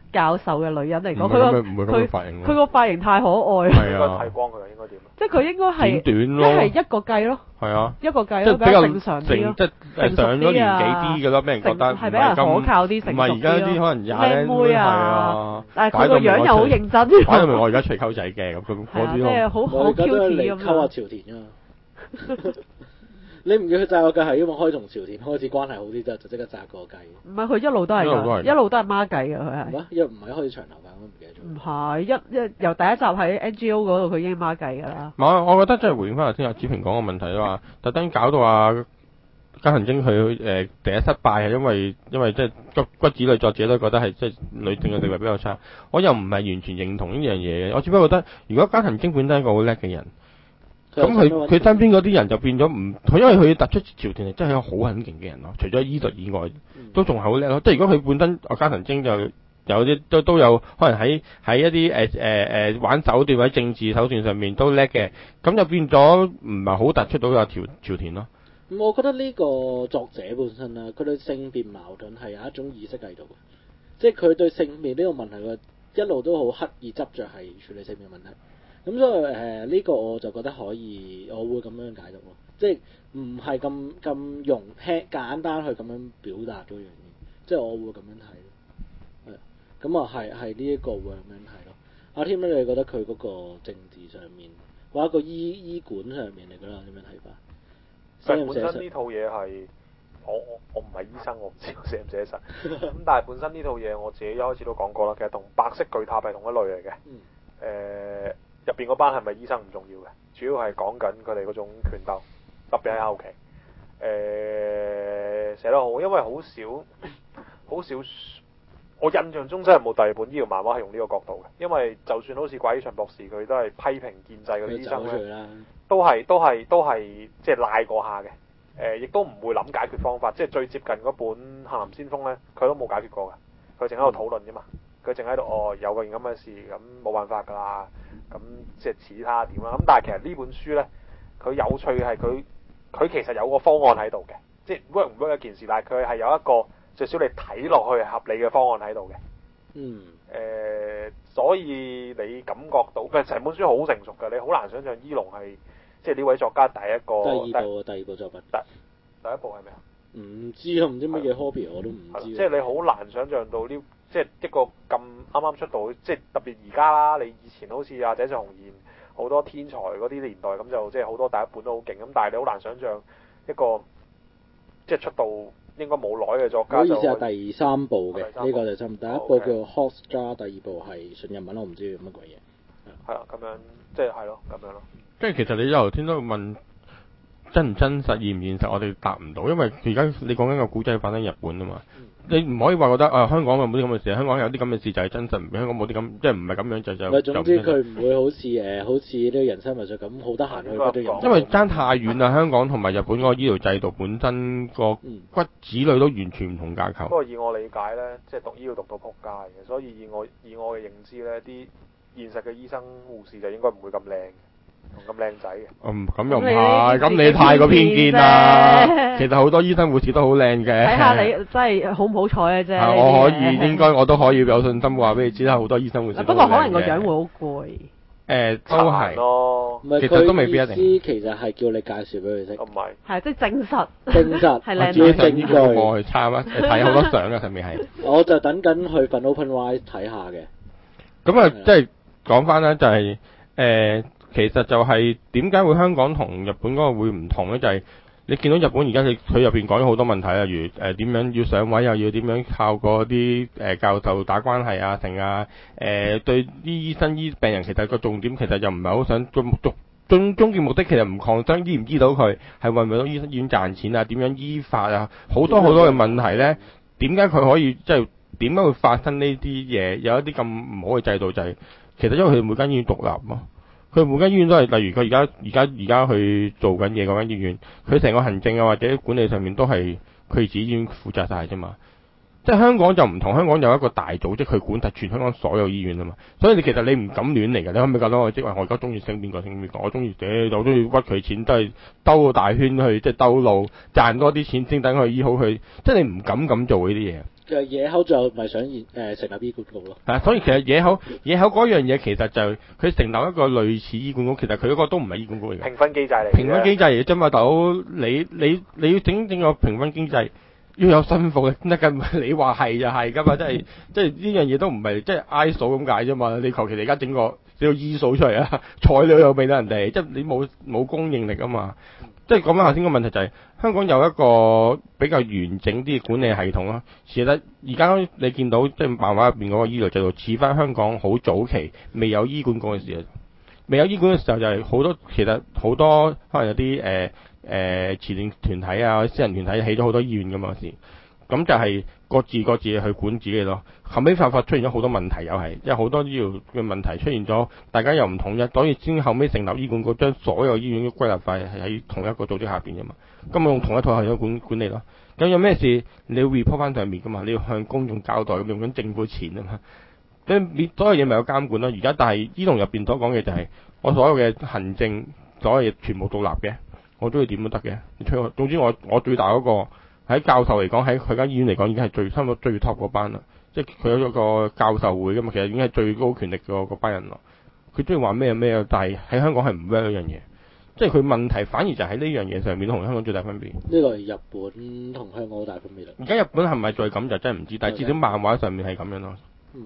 Speaker 4: 教授嘅女人嚟講，佢
Speaker 2: 唔會咁
Speaker 4: 個
Speaker 2: 嘅唔會咁嘅髮型咯
Speaker 4: 佢個髮型太可愛。
Speaker 2: 係
Speaker 3: 應該
Speaker 2: 啊
Speaker 3: 剃光佢應該點？
Speaker 4: 即係佢應該係
Speaker 2: 剪短
Speaker 4: 一
Speaker 2: 咯，
Speaker 4: 係一個計咯，
Speaker 2: 係啊，
Speaker 4: 一個計咯，比
Speaker 2: 即係比較
Speaker 4: 較正常啲咯。
Speaker 2: 即係誒上咗年紀啲嘅咯，俾人覺得
Speaker 4: 係比較可靠啲，
Speaker 2: 唔
Speaker 4: 成熟啲
Speaker 2: 係而家啲可能廿
Speaker 4: 靚妹
Speaker 2: 係
Speaker 4: 啊
Speaker 2: 啊，
Speaker 4: 但係佢個樣又好認真。
Speaker 2: 擺到明我而家出嚟溝仔嘅咁咁
Speaker 4: 係啊，
Speaker 2: 嗰啲咯。
Speaker 4: 即係好好
Speaker 1: 我而家都
Speaker 4: cute
Speaker 1: 嚟溝下
Speaker 4: 咁樣。
Speaker 1: 朝田啊嘛。你唔叫佢炸個計係因為開同朝田開始關係好啲之後就即刻炸個計。
Speaker 4: 唔係佢一路都係㗎，
Speaker 2: 一路都係
Speaker 4: 一路都係孖計㗎，佢係。
Speaker 1: 乜？因為唔係開始長頭髮，我都唔記得咗。
Speaker 4: 唔係一一由第一集喺 N G O 嗰度，佢已經孖計㗎啦。
Speaker 2: 唔係，我覺得真係回應翻頭先阿子平講個問題啊嘛，特登搞到啊加藤精佢誒第一失敗係因為因為即係骨骨子裏作者都覺得係即係女性嘅地位比較差，我又唔係完全認同呢樣嘢嘅，我只不過覺得如果加藤精本身係一個好叻嘅人。咁佢佢身邊嗰啲人就變咗唔，佢因為佢突出朝田係真係一個好狠勁嘅人咯，除咗醫術以外，都仲係好叻咯。即係如果佢本身阿加藤精就有啲都都有可能喺喺一啲誒誒誒玩手段或者政治手段上面都叻嘅，咁就變咗唔係好突出到阿朝朝田咯。
Speaker 1: 我覺得呢個作者本身啦，佢對性別矛盾係有一種意識喺度嘅，即係佢對性別呢個問題佢一路都好刻意執着係處理性別問題。咁所以誒呢、呃這個我就覺得可以，我會咁樣解讀咯，即係唔係咁咁容輕簡單去咁樣表達嗰樣嘢，即係我會咁樣睇咯。係，咁啊係係呢一個會咁樣睇咯。阿添咧，你覺得佢嗰個政治上面，或者一個醫醫管上面，你覺得有點樣睇法？
Speaker 3: 但係本身呢套嘢係我我我唔係醫生，我唔知佢寫唔寫實。咁但係本身呢套嘢我自己一開始都講過啦，其實同白色巨塔係同一類嚟嘅。
Speaker 1: 嗯。
Speaker 3: 誒入邊嗰班係咪醫生唔重要嘅，主要係講緊佢哋嗰種權鬥，特別喺後期。誒、呃、寫得好，因為好少好少，我印象中真係冇第二本醫療漫畫係用呢個角度嘅，因為就算好似怪醫秦博士佢都係批評建制嗰啲醫生咧，都係都係都係即係賴過下嘅。誒、呃，亦都唔會諗解決方法，即係最接近嗰本《杏林先鋒》咧，佢都冇解決過嘅，佢淨喺度討論啫嘛。佢淨喺度哦，有個件咁嘅事，咁冇辦法㗎啦。咁即係似睇下點啦。咁但係其實呢本書咧，佢有趣嘅係佢佢其實有個方案喺度嘅，即係 work 唔 work 一件事，但係佢係有一個最少你睇落去係合理嘅方案喺度嘅。
Speaker 1: 嗯。
Speaker 3: 誒、呃，所以你感覺到，其實成本書好成熟嘅，你好難想象伊隆係即係呢位作家第一個。
Speaker 1: 第二部第二部作品。
Speaker 3: 第第一部係咩啊？
Speaker 1: 唔知啊，唔知乜嘢 hobby 我都唔知。
Speaker 3: 即係你好難想象到呢，即係一個咁啱啱出道，即係特別而家啦。你以前好似阿井上雄彥好多天才嗰啲年代咁，就即係好多第一本都好勁咁，但係你好難想象一個即係出道應該冇耐嘅作家。
Speaker 1: 唔好意思係第三部嘅，呢個就差唔多。第一部叫 Hotjar， 第二部係信日文，我唔知叫乜鬼嘢。
Speaker 3: 係啦，咁樣即係係咯，咁樣咯。
Speaker 2: 即係其實你頭先都問真唔真實、現唔現實，我哋答唔到，因為而家你講緊個古仔發生喺日本啊嘛。嗯、你唔可以話覺得啊、呃、香港有冇啲咁嘅事，香港有啲咁嘅事就係真實，唔香港冇啲咁，即係唔係咁樣就就。
Speaker 1: 總之佢唔會好似誒，好似呢個人生迷術咁好得閒去嗰啲人。
Speaker 2: 因為爭太遠啦，香港同埋日本嗰個醫療制度本身個骨子裏都完全唔同架構。
Speaker 3: 不過以我理解咧，即係讀醫要讀到撲街嘅，所以以我以我嘅認知咧，啲現實嘅醫生護士就應該唔會咁靚。同咁靚仔嘅，
Speaker 2: 嗯，咁又唔係，咁你太過偏見啦。其實好多醫生護士都好靚嘅。睇
Speaker 4: 下你真係好唔好彩嘅啫。
Speaker 2: 我可以，應該我都可以有信心話俾你知啦。好多醫生護士。
Speaker 4: 不過可能個樣會好攰。
Speaker 2: 誒，都係
Speaker 3: 咯。
Speaker 2: 其實都未必一定。
Speaker 1: 其實係叫你介紹俾佢識。
Speaker 3: 唔係。
Speaker 4: 係即係證實。
Speaker 1: 證實。
Speaker 4: 係靚
Speaker 1: 女。證據。
Speaker 2: 我去參啊，睇好多相嘅上面係。
Speaker 1: 我就等緊去份 Open Wide 睇下嘅。
Speaker 2: 咁啊，即係講翻咧，就係誒。其實就係點解會香港同日本嗰個會唔同咧？就係、是、你見到日本而家佢佢入邊講咗好多問題，例如誒點、呃、樣要上位，又要點樣靠嗰啲誒教授打關係啊，成啊誒對啲醫生醫病人，其實個重點其實又唔係好想終終終終極目的，其實唔抗爭醫唔醫到佢，係為唔為到醫醫院賺錢啊？點樣醫法啊？好多好多嘅問題咧，點解佢可以即係點解會發生呢啲嘢？有一啲咁唔好嘅制度就係、是、其實因為佢哋每間醫院獨立咯。佢每間醫院都係，例如佢而家而家而家去做緊嘢嗰間醫院，佢成個行政啊或者管理上面都係佢自己醫院負責晒啫嘛。即係香港就唔同，香港有一個大組織去管轄全香港所有醫院啊嘛。所以你其實你唔敢亂嚟嘅，你可唔可以覺得我即係我而家中意升邊個升邊個，我中意誒我中意屈佢錢都係兜個大圈去即係兜路賺多啲錢先等佢醫好佢，即係你唔敢咁做呢啲嘢。
Speaker 1: 其實野口最後咪想誒、呃、成立醫管局咯。
Speaker 2: 係啊，所以其實野口野口嗰樣嘢其實就佢成立一個類似醫管局，其實佢嗰個都唔係醫管局嚟嘅。
Speaker 3: 評分機制嚟。
Speaker 2: 評分機制嚟嘅啫嘛，大佬你你你要整整個評分機制，要有信服嘅先得㗎。你話係就係㗎嘛，即係即係呢樣嘢都唔係即係 I 數咁解啫嘛。你求其你而家整個整個 E 數出嚟啊，材料又俾得人哋，即係你冇冇供應力啊嘛。即係講翻頭先個問題就係、是、香港有一個比較完整啲嘅管理系統咯。其實而家你見到即係漫畫入邊嗰個醫療制度似翻香港好早期未有醫管局嘅時候，未有醫管嘅時候就係好多其實好多可能有啲誒誒慈善團體啊、私人團體起咗好多醫院㗎嘛時，咁就係各自各自去管自己咯。後尾發發出現咗好多問題，又係因為好多醫療嘅問題出現咗，大家又唔統一，所以先後尾成立醫管局，將所有醫院嘅歸納化係喺同一個組織下邊㗎嘛。根本用同一套系統管管理咯。咁有咩事你要 report 翻上面㗎嘛？你要向公眾交代，咁用緊政府錢啊嘛。咁所有嘢咪有監管咯。而家但係醫龍入邊所講嘅就係、是、我所有嘅行政所有嘢全部獨立嘅，我中意點都得嘅。你吹我，總之我我最大嗰、那個喺教授嚟講，喺佢間醫院嚟講已經係最差唔多最 top 嗰班啦。即係佢有一個教授會㗎嘛，其實已經係最高權力嘅嗰班人咯。佢中意話咩咩，但係喺香港係唔 work 一樣嘢。即係佢問題反而就喺呢樣嘢上面同香港最大分別。呢
Speaker 1: 個係日本同香港好大分別啦。
Speaker 2: 而家日本係咪再咁就真係唔知，但係至少漫畫上面係咁樣咯。
Speaker 1: 嗯。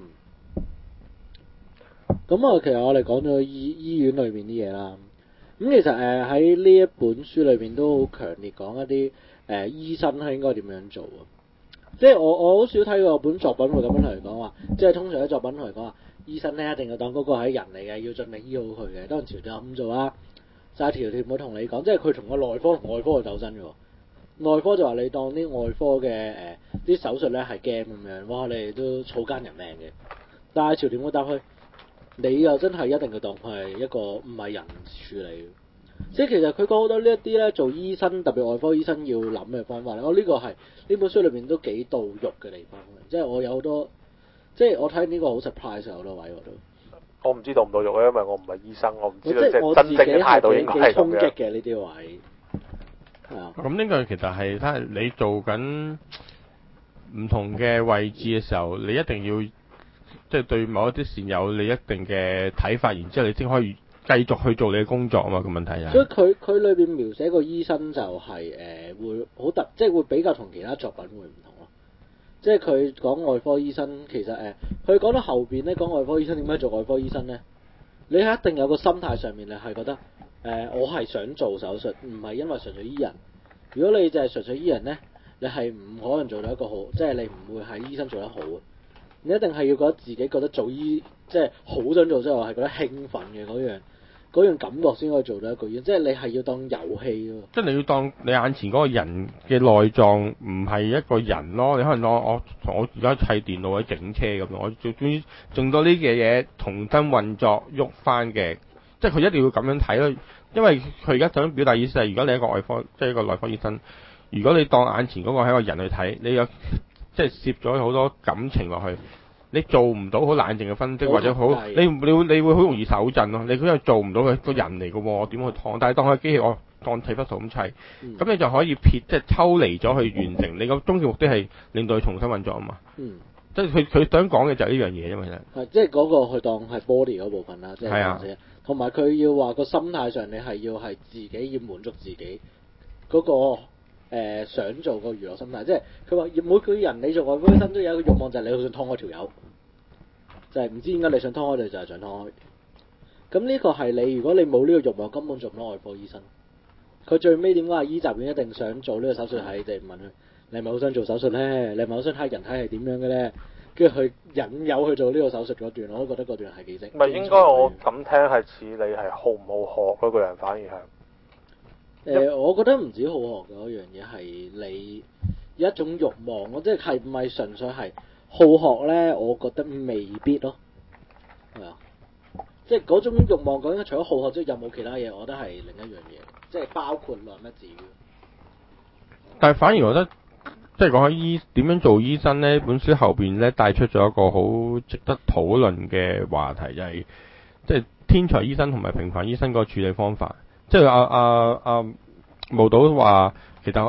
Speaker 1: 咁啊，其實我哋講咗醫醫院裏面啲嘢啦。咁其實誒喺呢一本書裏面都好強烈講一啲誒、呃、醫生係應該點樣做啊。即係我我好少睇過本作品會咁樣同佢講話，即係通常啲作品同佢講話，醫生咧一定要當嗰個係人嚟嘅，要盡力醫好佢嘅。當然朝廷咁做啦。但係條條冇同你講，即係佢同個內科同外科去鬥爭嘅喎。內科就話你當啲外科嘅誒啲手術咧係 game 咁樣，哇！你哋都草菅人命嘅。但係朝廷會答佢，你又真係一定要當佢係一個唔係人處理。即係其實佢講好多呢一啲咧，做醫生特別外科醫生要諗嘅方法咧。我呢個係呢本書裏面都幾到肉嘅地方。即係我有好多，即係我睇呢個好 surprise 好多位我都。
Speaker 3: 我唔知道唔到肉咧，因為我唔係醫生，我唔知道即係真正嘅態度應該係咁樣
Speaker 1: 嘅呢啲位。係啊。
Speaker 2: 咁呢個其實係睇下你做緊唔同嘅位置嘅時候，你一定要即係對某一啲善友你一定嘅睇法，然之後你先可以繼續去做你嘅工作啊嘛。個問題就係。
Speaker 1: 所以佢佢裏邊描寫個醫生就係、是、誒、呃、會好特，即係會比較同其他作品會唔同咯。即係佢講外科醫生，其實誒，佢、呃、講到後邊咧，講外科醫生點解做外科醫生咧？你係一定有個心態上面，你係覺得誒、呃，我係想做手術，唔係因為純粹醫人。如果你就係純粹醫人咧，你係唔可能做到一個好，即係你唔會係醫生做得好嘅。你一定係要覺得自己覺得做醫，即係好想做之後係覺得興奮嘅嗰樣。嗰樣感覺先可以做到一個醫，即係你係要當遊戲咯。即係
Speaker 2: 你要當你眼前嗰個人嘅內臟唔係一個人咯，你可能我我我而家砌電腦或者整車咁樣，我最終於做到呢嘅嘢重新運作喐翻嘅，即係佢一定要咁樣睇咯。因為佢而家想表達意思係，如果你係一個外科，即係一個內科醫生，如果你當眼前嗰個係一個人去睇，你有即係攝咗好多感情落去。你做唔到好冷靜嘅分析，或者好你你會你會好容易手震咯。你佢又做唔到佢個人嚟嘅喎，我點去燙？但係當佢機器，我當砌筆數咁砌，咁、嗯、你就可以撇即係抽離咗去完成你個終極目的係令到佢重新運作啊嘛。嗯，即係佢佢想講嘅就係呢樣嘢啫嘛。
Speaker 1: 係即係嗰個佢當係 body 嗰部分啦，即係或者同埋佢要話個心態上，你係要係自己要滿足自己嗰、嗰個。誒、呃、想做個娛樂心態，即係佢話每個人你做外科醫生都有一個慾望，就係、是、你好想劏開條友，就係、是、唔知點解你想劏開你就係想劏開。咁呢個係你，如果你冇呢個慾望，根本做唔到外科醫生。佢最尾點解話醫集院一定想做呢個手術係？就係問佢：你係咪好想做手術咧？你係咪好想睇人體係點樣嘅咧？跟住去引誘去做呢個手術嗰段，我都覺得嗰段係幾精。
Speaker 3: 唔係應該我咁聽係似你係好唔好學嗰個人，反而係。
Speaker 1: 誒、呃，我覺得唔止好學嘅嗰樣嘢係你有一種慾望，即係係唔係純粹係好學咧？我覺得未必咯，係啊，即係嗰種慾望講緊除咗好學之外，有冇其他嘢？我覺得係另一樣嘢，即係包括兩乜字。
Speaker 2: 但係反而我覺得，即係講起醫點樣做醫生咧，本書後邊咧帶出咗一個好值得討論嘅話題，就係即係天才醫生同埋平凡醫生個處理方法。即係阿阿阿毛導話，其實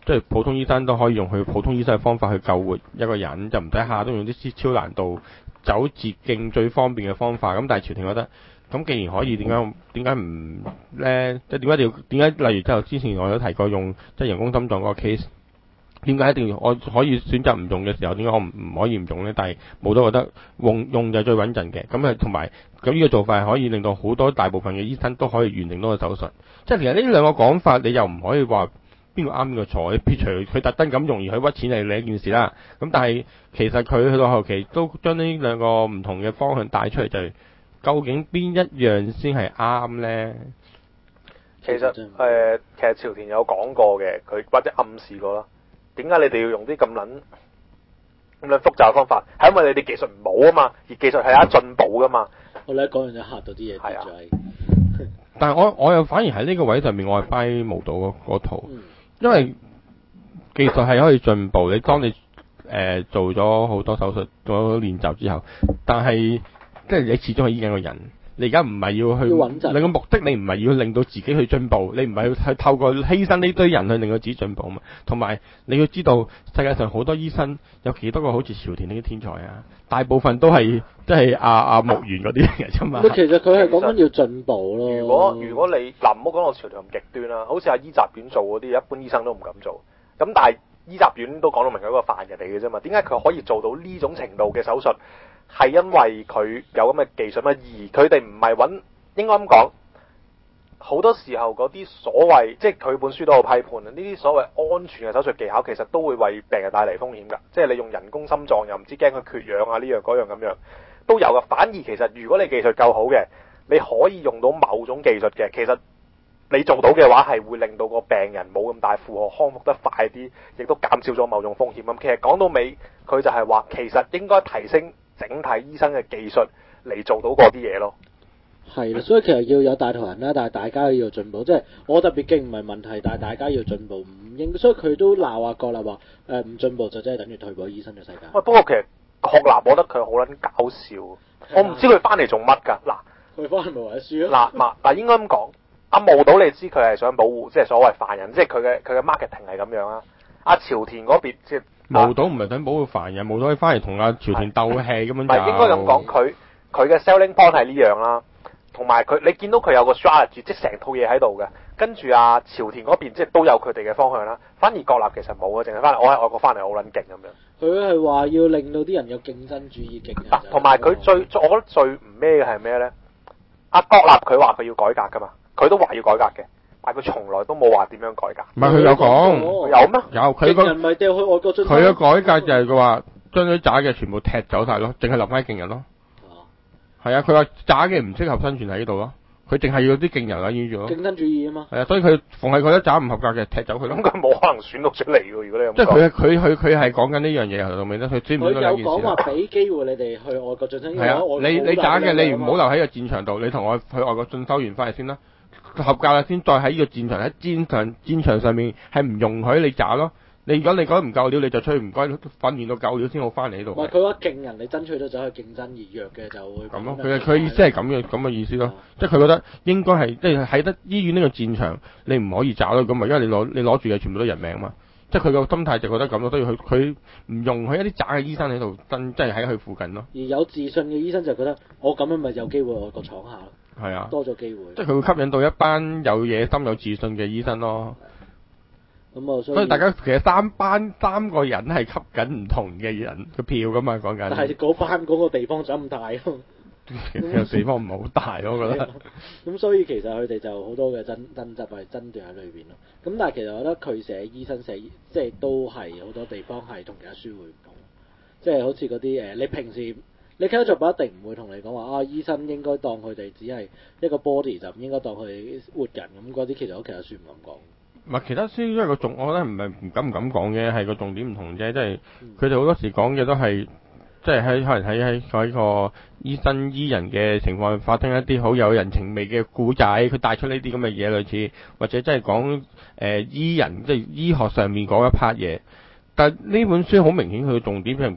Speaker 2: 即係普通醫生都可以用佢普通醫生嘅方法去救活一個人，就唔使下都用啲超難度走捷徑最方便嘅方法。咁但係朝廷覺得，咁既然可以，點解點解唔咧？即係點解要點解？例如之後之前我有提過用即係人工心臟嗰個 case， 點解一定要我可以選擇唔用嘅時候，點解我唔唔可以唔用咧？但係冇都覺得用用就係最穩陣嘅。咁啊同埋咁呢個做法係可以令到好多大部分嘅醫生都可以完成到個手術。即係其實呢兩個講法，你又唔可以話邊個啱邊個錯。你撇除佢特登咁容易去屈錢係另一件事啦。咁但係其實佢去到後期都將呢兩個唔同嘅方向帶出嚟，就係究竟邊一樣先係啱咧？
Speaker 3: 其實誒、呃，其實朝田有講過嘅，佢或者暗示過啦。點解你哋要用啲咁撚咁撚複雜嘅方法？係因為你哋技術唔好啊嘛，而技術係有進步噶嘛。
Speaker 1: 我哋一講完就嚇到啲嘢跌咗喺。
Speaker 2: 但係我我又反而喺呢個位上面，我係 buy 無到嗰套，嗯、因為技術係可以進步。你當你誒、呃、做咗好多手術、做咗練習之後，但係即係你始終係醫緊個人。你而家唔係要去，要你個目的你唔係要令到自己去進步，你唔係要去透過犧牲呢堆人去令到自己進步嘛。同埋你要知道，世界上好多醫生有幾多個好似朝田呢啲天才啊？大部分都係即係阿阿木原嗰啲嚟嘅啫嘛。
Speaker 1: 其實佢係講緊要進步咯。
Speaker 3: 如果如果你嗱唔好講到朝田咁極端啦，好似阿伊集院做嗰啲，一般醫生都唔敢做。咁但係伊集院都講到明佢一個犯人嚟嘅啫嘛。點解佢可以做到呢種程度嘅手術？係因為佢有咁嘅技術嘛，而佢哋唔係揾，應該咁講，好多時候嗰啲所謂，即係佢本書都有批判啊，呢啲所謂安全嘅手術技巧，其實都會為病人帶嚟風險㗎。即係你用人工心臟又唔知驚佢缺氧啊，呢樣嗰樣咁樣都有㗎。反而其實如果你技術夠好嘅，你可以用到某種技術嘅，其實你做到嘅話係會令到個病人冇咁大負荷，康復得快啲，亦都減少咗某種風險。咁其實講到尾，佢就係話其實應該提升整體醫生嘅技術嚟做到嗰啲嘢咯。
Speaker 1: 係啦，所以其實要有帶頭人啦，但係大家要進步，即係我特別勁唔係問題，但係大家要進步，唔應。所以佢都鬧阿郭立話誒唔進步就真係等於退步醫生嘅世界。
Speaker 3: 喂，不過其實郭立，我覺得佢好撚搞笑，的我唔知佢翻嚟做乜㗎。嗱，
Speaker 1: 佢翻嚟咪為咗輸咯。
Speaker 3: 嗱嗱嗱，應該咁講，阿霧島你知佢係想保護，即係所謂犯人，即係佢嘅佢嘅 marketing 係咁樣啊。阿朝田嗰邊即係
Speaker 2: 霧島唔係想保護犯人，霧島可以翻嚟同阿朝田鬥氣咁樣就。唔係
Speaker 3: 應該咁講，佢佢嘅 selling point 係呢樣啦。同埋佢，你見到佢有個 strategy，即係成套嘢喺度嘅。跟住啊，朝田嗰邊即係都有佢哋嘅方向啦。反而國立其實冇嘅，淨係翻嚟我喺外國翻嚟好撚勁咁樣。
Speaker 1: 佢係話要令到啲人有競爭主義勁。
Speaker 3: 嗱，同埋佢最，我覺得最唔咩嘅係咩咧？阿國立佢話佢要改革噶嘛，佢都話要改革嘅，但係佢從來都冇話點樣改革。
Speaker 2: 唔係佢有講，
Speaker 3: 有咩？
Speaker 2: 有佢個
Speaker 1: 人咪掉去外國進。
Speaker 2: 佢嘅改革就係佢話將啲渣嘅全部踢走晒咯，淨係留翻啲勁人咯。係啊，佢話渣嘅唔適合生存喺呢度咯。佢淨係要啲勁人啦，依咗。
Speaker 1: 競爭主義啊嘛。
Speaker 2: 係啊，所以佢逢係覺得渣唔合格嘅，踢走佢咯。
Speaker 3: 咁佢冇可能選到出嚟嘅，如果你咁。
Speaker 2: 即係佢佢佢佢係講緊呢樣嘢，由頭到尾咧，佢專門講呢件事。
Speaker 1: 佢有講話俾機會你哋去外國進修。
Speaker 2: 係啊，你你渣嘅，你唔好留喺個戰場度，你同我去外國進修完翻嚟先啦。合格啦先，再喺呢個戰場喺戰場戰場上面係唔容許你渣咯。你如果你覺得唔夠料，你就出去唔該訓練到夠料先好翻嚟呢度。
Speaker 1: 唔係佢話勁人，你爭取咗走去競爭而弱嘅就會
Speaker 2: 咁咯。佢佢意思係咁嘅咁嘅意思咯，嗯、即係佢覺得應該係即係喺得醫院呢個戰場，你唔可以找咯咁啊，因為你攞你攞住嘅全部都人命嘛。即係佢個心態就覺得咁咯，所以佢佢唔容許一啲渣嘅醫生喺度真即係喺佢附近咯。
Speaker 1: 而有自信嘅醫生就覺得我咁樣咪有機會外國闖下咯。
Speaker 2: 係啊，
Speaker 1: 多咗機會。即
Speaker 2: 係佢會吸引到一班有野心、有自信嘅醫生咯。
Speaker 1: 咁啊，所以，
Speaker 2: 所以大家其實三班三個人係吸緊唔同嘅人嘅票噶嘛，講緊。
Speaker 1: 但係嗰班嗰個地方就咁大咯。
Speaker 2: 其實地方唔係好大咯，我覺得。
Speaker 1: 咁所以其實佢哋就好多嘅爭爭執係爭奪喺裏邊咯。咁但係其實我覺得佢寫醫生寫即係都係好多地方係同其他書會唔同。即係好似嗰啲誒，你平時你睇作品一定唔會同你講話啊，醫生應該當佢哋只係一個 body 就唔應該當佢哋活人咁嗰啲，其實我其他書唔咁講。
Speaker 2: 唔係其他書，因為個重，我覺得唔係唔敢唔敢講嘅，係個重點唔同啫。即係佢哋好多時講嘅都係，即係喺可能喺喺喺個醫生醫人嘅情況發生一啲好有人情味嘅故仔，佢帶出呢啲咁嘅嘢，類似或者即係講誒醫人即係醫學上面嗰一 part 嘢。但係呢本書好明顯佢嘅重點係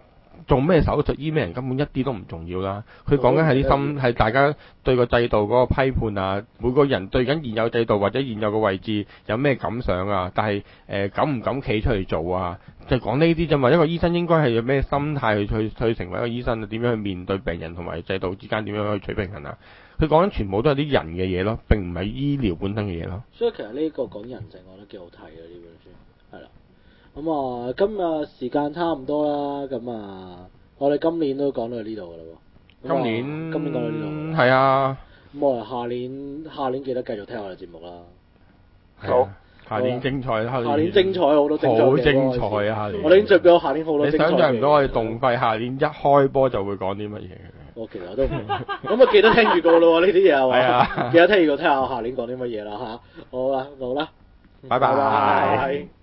Speaker 2: 做咩手術醫咩人根本一啲都唔重要啦。佢講緊係啲心係大家對個制度嗰個批判啊，每個人對緊現有制度或者現有個位置有咩感想啊，但係誒、呃、敢唔敢企出嚟做啊？就講呢啲啫嘛。一個醫生應該係有咩心態去去去成為一個醫生啊？點樣去面對病人同埋制度之間點樣去取平衡啊？佢講緊全部都係啲人嘅嘢咯，並唔係醫療本身嘅嘢咯。
Speaker 1: 所以其實呢個講人性，我覺得幾好睇嘅呢本書，係啦。咁啊，今日時間差唔多啦，咁啊，我哋今年都講到呢度噶啦喎。
Speaker 2: 今年
Speaker 1: 今年講到呢度。
Speaker 2: 係啊。
Speaker 1: 咁我哋下年下年記得繼續聽我哋節目啦。
Speaker 2: 好。下年精彩啦！
Speaker 1: 下年精彩好多精彩嘅。好精彩啊！下年。我哋已經準備咗下年好多精彩嘅。
Speaker 2: 你想象唔到我哋動費下年一開波就會講啲乜嘢？
Speaker 1: 我其實我都唔，咁啊記得聽預告咯喎，呢啲嘢係嘛？係啊，記得聽預告聽下下年講啲乜嘢啦嚇。好啦，好啦，
Speaker 2: 拜拜。
Speaker 1: 拜拜。